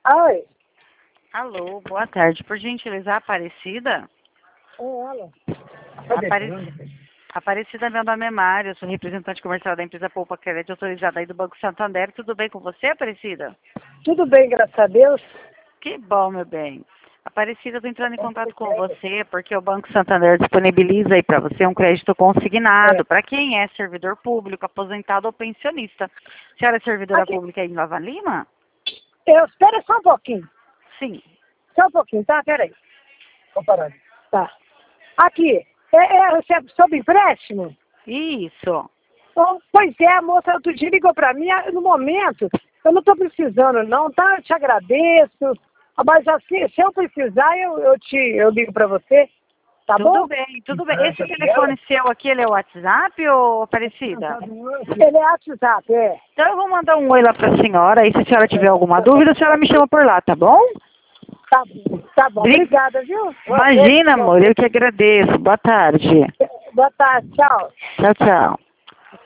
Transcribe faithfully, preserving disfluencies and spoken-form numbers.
Oi. Alô, boa tarde. Por gentileza, Aparecida? É ela. Apare... Aparecida, meu nome é Mário, eu sou representante comercial da empresa Poupa Crédito, autorizada aí do Banco Santander. Tudo bem com você, Aparecida? Tudo bem, graças a Deus. Que bom, meu bem. Aparecida, estou entrando em contato com você porque o Banco Santander disponibiliza aí para você um crédito consignado É. para quem é servidor público, aposentado ou pensionista. A senhora é servidora Aqui, pública aí em Nova Lima? eu, espera só um pouquinho. Sim. Só um pouquinho, tá? Peraí. Vou parar. Tá. Aqui, é, é você é sobre empréstimo? Isso. Bom, pois é, a moça outro dia ligou pra mim, ah, no momento, eu não estou precisando não, tá? Eu te agradeço. Ah, mas assim, se eu precisar, eu, eu te eu ligo pra você, tá Tudo bom? bem, tudo bem. Esse telefone seu aqui, ele é o WhatsApp ou Aparecida? Ele é WhatsApp, é. Então eu vou mandar um oi lá pra senhora, e se a senhora tiver alguma dúvida, a senhora me chama por lá, tá bom? Tá bom, tá bom. Bri- Obrigada, viu? Imagina, amor, eu que agradeço. Boa tarde. Boa tarde, tchau. Tchau, tchau.